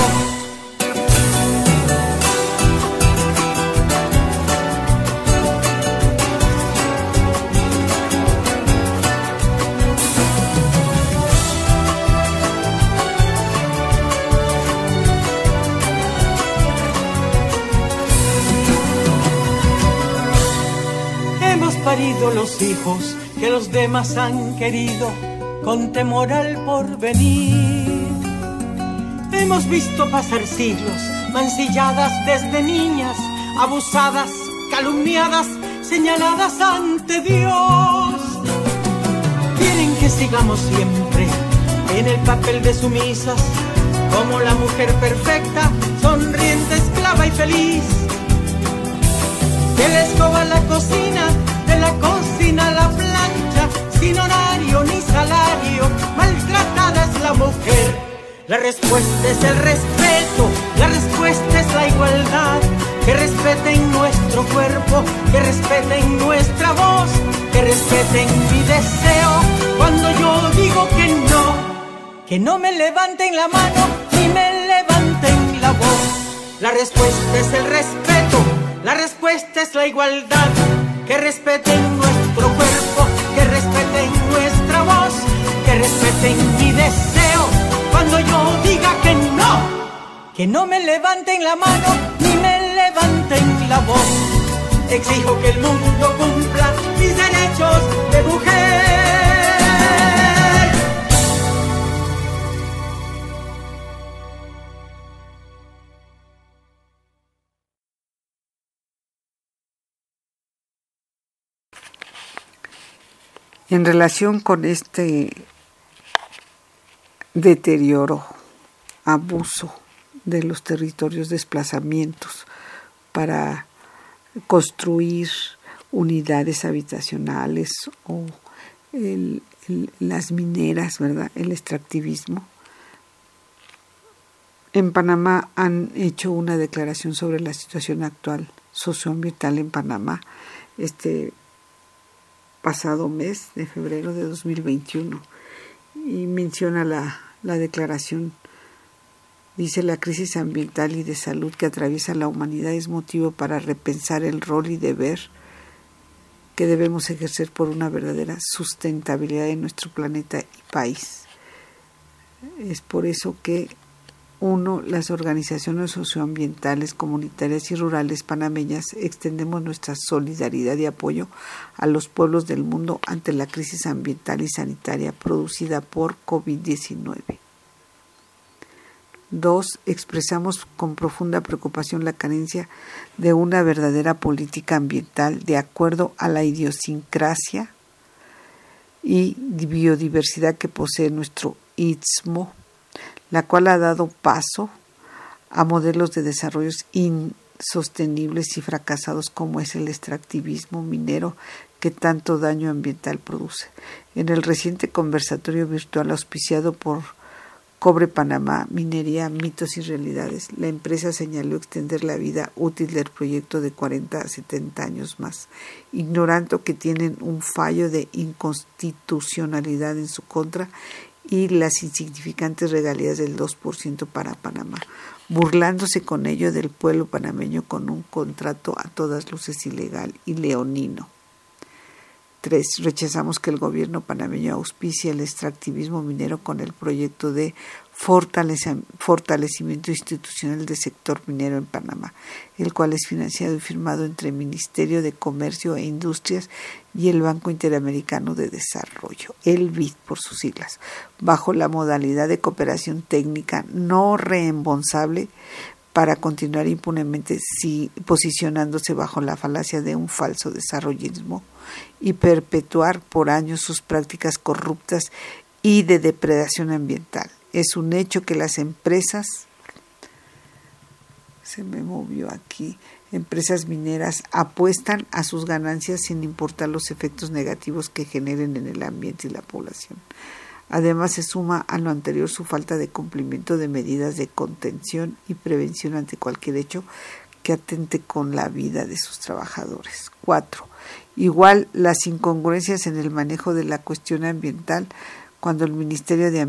Parido los hijos que los demás han querido con temor al porvenir, Hemos visto pasar siglos, mancilladas desde niñas, abusadas, calumniadas, señaladas ante Dios. Quieren que sigamos siempre en el papel de sumisas, como la mujer perfecta, sonriente, esclava y feliz. De la escoba a la cocina, de la cocina a la plancha, sin horario ni salario, maltratada es la mujer. La respuesta es el respeto, la respuesta es la igualdad. Que respeten nuestro cuerpo, que respeten nuestra voz, que respeten mi deseo cuando yo digo que no me levanten la mano ni me levanten la voz. La respuesta es el respeto, la respuesta es la igualdad. Que respeten nuestro cuerpo, que respeten nuestra voz, que respeten mi deseo cuando yo diga que no me levanten la mano ni me levanten la voz. Exijo que el mundo cumpla mis derechos de mujer. En relación con este deterioro, abuso de los territorios, desplazamientos para construir unidades habitacionales o las mineras, ¿verdad? El extractivismo. En Panamá han hecho una declaración sobre la situación actual socioambiental en Panamá este pasado mes de febrero de 2021 y menciona la declaración. Dice: la crisis ambiental y de salud que atraviesa la humanidad es motivo para repensar el rol y deber que debemos ejercer por una verdadera sustentabilidad de nuestro planeta y país. Es por eso que las organizaciones socioambientales, comunitarias y rurales panameñas extendemos nuestra solidaridad y apoyo a los pueblos del mundo ante la crisis ambiental y sanitaria producida por COVID-19. 2. Expresamos con profunda preocupación la carencia de una verdadera política ambiental de acuerdo a la idiosincrasia y biodiversidad que posee nuestro istmo, la cual ha dado paso a modelos de desarrollos insostenibles y fracasados como es el extractivismo minero que tanto daño ambiental produce. En el reciente conversatorio virtual auspiciado por Cobre Panamá, Minería, Mitos y Realidades, la empresa señaló extender la vida útil del proyecto de 40 a 70 años más, ignorando que tienen un fallo de inconstitucionalidad en su contra y las insignificantes regalías del 2% para Panamá, burlándose con ello del pueblo panameño con un contrato a todas luces ilegal y leonino. 3. Rechazamos que el gobierno panameño auspicie el extractivismo minero con el proyecto de fortalecimiento institucional del sector minero en Panamá, el cual es financiado y firmado entre el Ministerio de Comercio e Industrias y el Banco Interamericano de Desarrollo, el BID por sus siglas, bajo la modalidad de cooperación técnica no reembolsable para continuar impunemente posicionándose bajo la falacia de un falso desarrollismo y perpetuar por años sus prácticas corruptas y de depredación ambiental. Es un hecho que las empresas mineras apuestan a sus ganancias sin importar los efectos negativos que generen en el ambiente y la población. Además, se suma a lo anterior su falta de cumplimiento de medidas de contención y prevención ante cualquier hecho que atente con la vida de sus trabajadores. 4. Igual las incongruencias en el manejo de la cuestión ambiental cuando el Ministerio de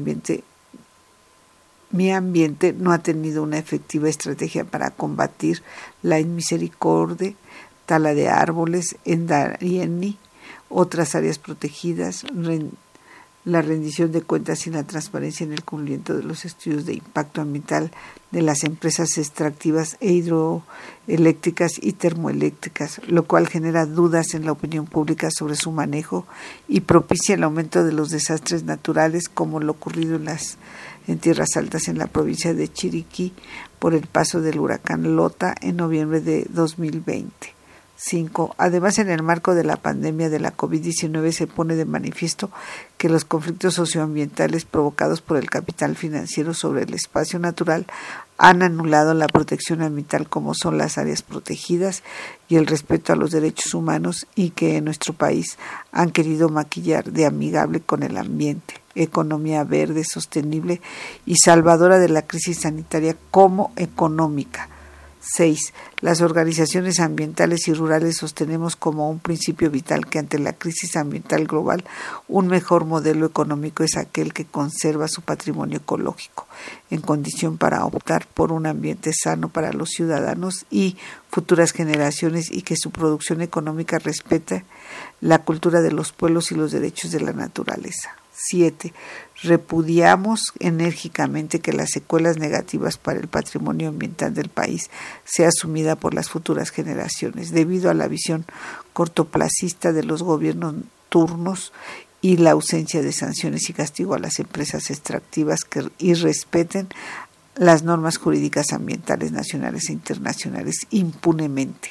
Mi Ambiente no ha tenido una efectiva estrategia para combatir la inmisericordia, tala de árboles en Darién, otras áreas protegidas, la rendición de cuentas y la transparencia en el cumplimiento de los estudios de impacto ambiental de las empresas extractivas e hidroeléctricas y termoeléctricas, lo cual genera dudas en la opinión pública sobre su manejo y propicia el aumento de los desastres naturales, como lo ocurrido en Tierras Altas en la provincia de Chiriquí por el paso del huracán Lota en noviembre de 2020. 5. Además, en el marco de la pandemia de la COVID-19 se pone de manifiesto que los conflictos socioambientales provocados por el capital financiero sobre el espacio natural han anulado la protección ambiental, como son las áreas protegidas y el respeto a los derechos humanos, y que en nuestro país han querido maquillar de amigable con el ambiente, economía verde, sostenible y salvadora de la crisis sanitaria como económica. 6. Las organizaciones ambientales y rurales sostenemos como un principio vital que ante la crisis ambiental global un mejor modelo económico es aquel que conserva su patrimonio ecológico en condición para optar por un ambiente sano para los ciudadanos y futuras generaciones, y que su producción económica respete la cultura de los pueblos y los derechos de la naturaleza. 7. Repudiamos enérgicamente que las secuelas negativas para el patrimonio ambiental del país sea asumida por las futuras generaciones, debido a la visión cortoplacista de los gobiernos turnos y la ausencia de sanciones y castigo a las empresas extractivas que irrespeten las normas jurídicas ambientales nacionales e internacionales impunemente.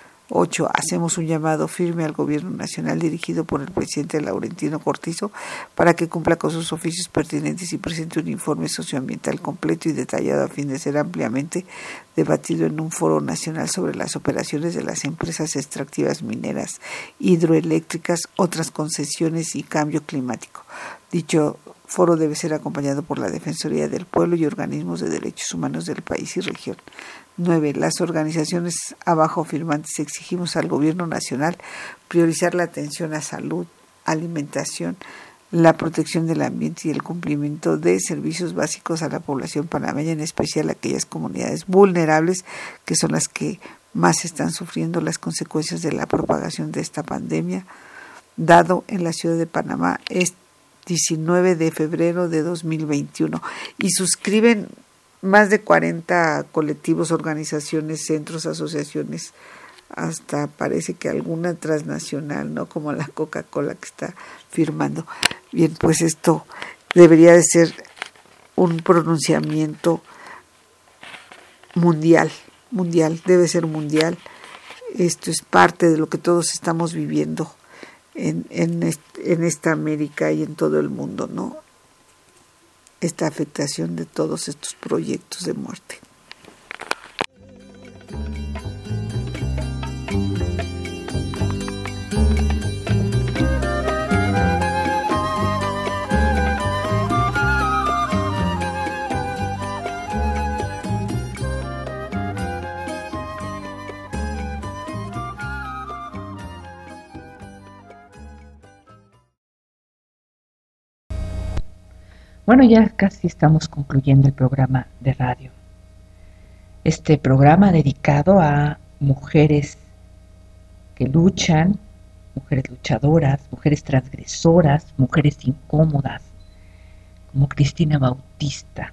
8. Hacemos un llamado firme al Gobierno Nacional dirigido por el presidente Laurentino Cortizo para que cumpla con sus oficios pertinentes y presente un informe socioambiental completo y detallado a fin de ser ampliamente debatido en un foro nacional sobre las operaciones de las empresas extractivas mineras, hidroeléctricas, otras concesiones y cambio climático. Dicho foro debe ser acompañado por la Defensoría del Pueblo y organismos de derechos humanos del país y región. 9. Las organizaciones abajo firmantes exigimos al Gobierno Nacional priorizar la atención a salud, alimentación, la protección del ambiente y el cumplimiento de servicios básicos a la población panameña, en especial a aquellas comunidades vulnerables que son las que más están sufriendo las consecuencias de la propagación de esta pandemia, dado en la ciudad de Panamá es 19 de febrero de 2021, y suscriben más de 40 colectivos, organizaciones, centros, asociaciones, hasta parece que alguna transnacional, ¿no? Como la Coca-Cola que está firmando. Bien, pues esto debería de ser un pronunciamiento mundial, debe ser mundial. Esto es parte de lo que todos estamos viviendo en esta América y en todo el mundo, ¿no? Esta afectación de todos estos proyectos de muerte. Bueno, ya casi estamos concluyendo el programa de radio. Este programa dedicado a mujeres que luchan, mujeres luchadoras, mujeres transgresoras, mujeres incómodas, como Cristina Bautista,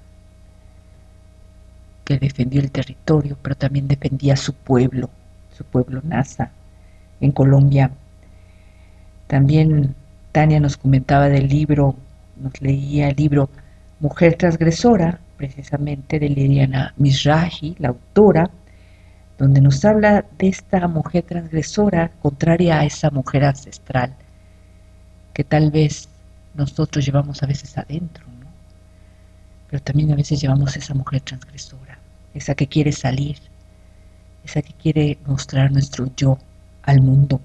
que defendió el territorio, pero también defendía su pueblo Nasa, en Colombia. También Tania nos comentaba del libro, nos leía el libro Mujer Transgresora, precisamente de Liliana Mizrahi, la autora, donde nos habla de esta mujer transgresora, contraria a esa mujer ancestral, que tal vez nosotros llevamos a veces adentro, ¿no? Pero también a veces llevamos esa mujer transgresora, esa que quiere salir, esa que quiere mostrar nuestro yo al mundo.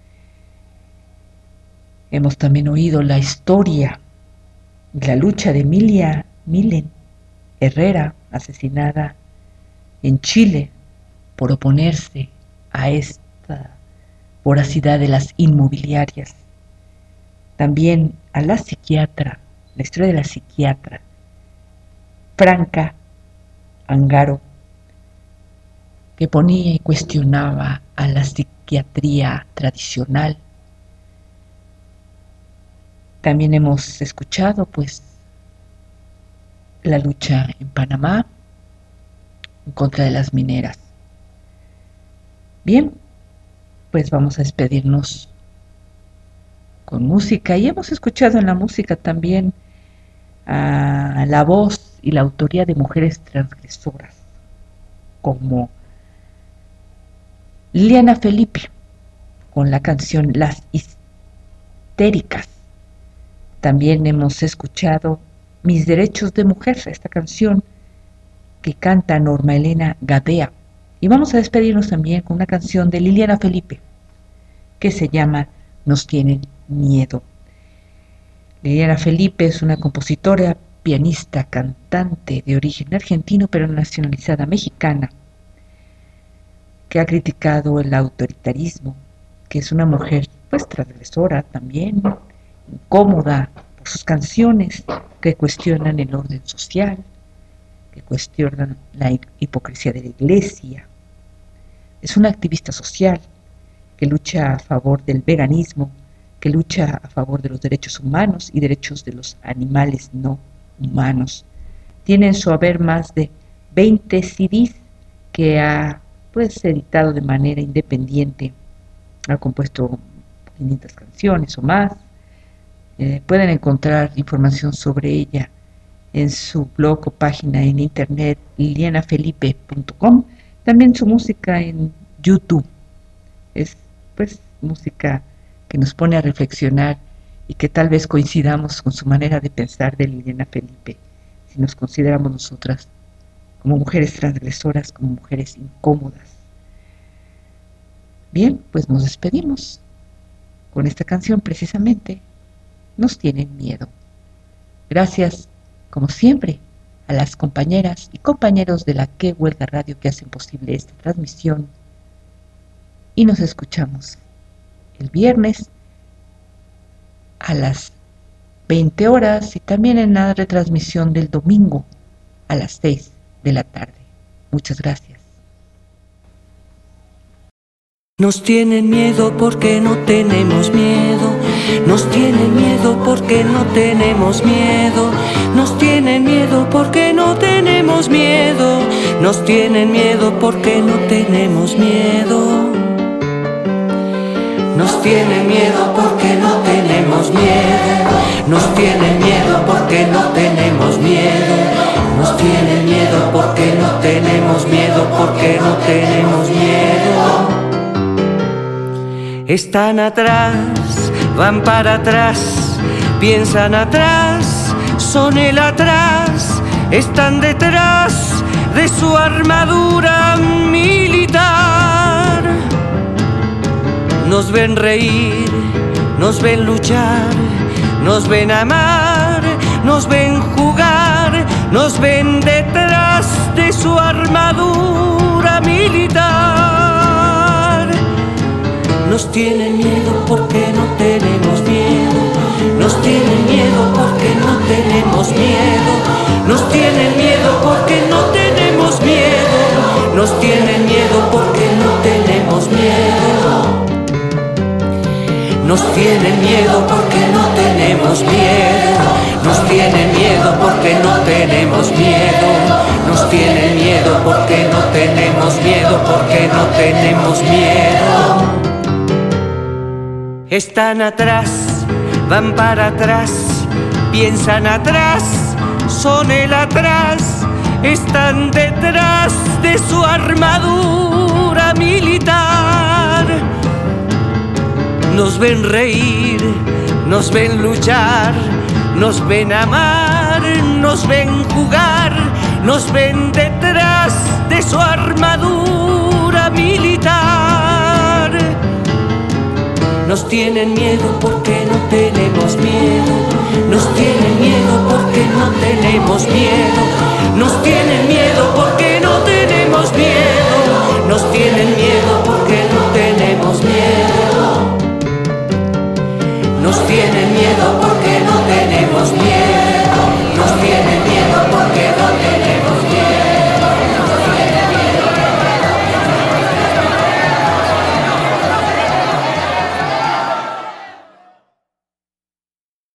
Hemos también oído la historia y la lucha de Emilia Milen Herrera, asesinada en Chile por oponerse a esta voracidad de las inmobiliarias. También a la psiquiatra, la historia de la psiquiatra Franca Angaro, que ponía y cuestionaba a la psiquiatría tradicional También hemos escuchado pues la lucha en Panamá en contra de las mineras. Bien, pues vamos a despedirnos con música, y hemos escuchado en la música también a la voz y la autoría de mujeres transgresoras como Liliana Felipe con la canción Las Histéricas. También hemos escuchado Mis Derechos de Mujer, esta canción que canta Norma Elena Gadea. Y vamos a despedirnos también con una canción de Liliana Felipe que se llama Nos Tienen Miedo. Liliana Felipe es una compositora, pianista, cantante de origen argentino pero nacionalizada mexicana, que ha criticado el autoritarismo, que es una mujer pues transgresora también, incómoda por sus canciones que cuestionan el orden social, que cuestionan la hipocresía de la iglesia. Es una activista social que lucha a favor del veganismo, que lucha a favor de los derechos humanos y derechos de los animales no humanos. Tiene en su haber más de 20 CDs que ha pues editado de manera independiente. Ha compuesto 500 canciones o más. Pueden encontrar información sobre ella en su blog o página en internet lilianafelipe.com. También su música en YouTube es pues música que nos pone a reflexionar y que tal vez coincidamos con su manera de pensar de Liliana Felipe, si nos consideramos nosotras como mujeres transgresoras, como mujeres incómodas. Bien, pues nos despedimos con esta canción precisamente, Nos Tienen Miedo. Gracias, como siempre, a las compañeras y compañeros de la Que Huelga Radio que hacen posible esta transmisión, y nos escuchamos el viernes a las 20 horas y también en la retransmisión del domingo a las 6 de la tarde. Muchas gracias. Nos tienen miedo porque no tenemos miedo. Nos tienen miedo porque no tenemos miedo. Nos tienen miedo porque no tenemos miedo. Nos tienen miedo porque no tenemos miedo. Nos tienen miedo porque no tenemos miedo. Nos tienen miedo porque no tenemos miedo. Nos tienen miedo porque no tenemos miedo, porque no tenemos miedo. Están atrás, van para atrás, piensan atrás, son el atrás, están detrás de su armadura militar. Nos ven reír, nos ven luchar, nos ven amar, nos ven jugar, nos ven detrás de su armadura militar. Nos tienen miedo porque no tenemos miedo. Nos tienen miedo porque no tenemos miedo. Nos tienen miedo porque no tenemos miedo. Nos tienen miedo porque no tenemos miedo. Nos tienen miedo porque no tenemos miedo. Nos tienen miedo porque no tenemos miedo. Nos tienen miedo porque no tenemos miedo, porque no tenemos miedo. Están atrás, van para atrás, piensan atrás, son el atrás, están detrás de su armadura militar. Nos ven reír, nos ven luchar, nos ven amar, nos ven jugar, nos ven detrás de su armadura militar. Nos tienen miedo porque no tenemos miedo. Nos tienen miedo porque no tenemos miedo. Nos tienen miedo porque no tenemos miedo. Nos tienen miedo porque no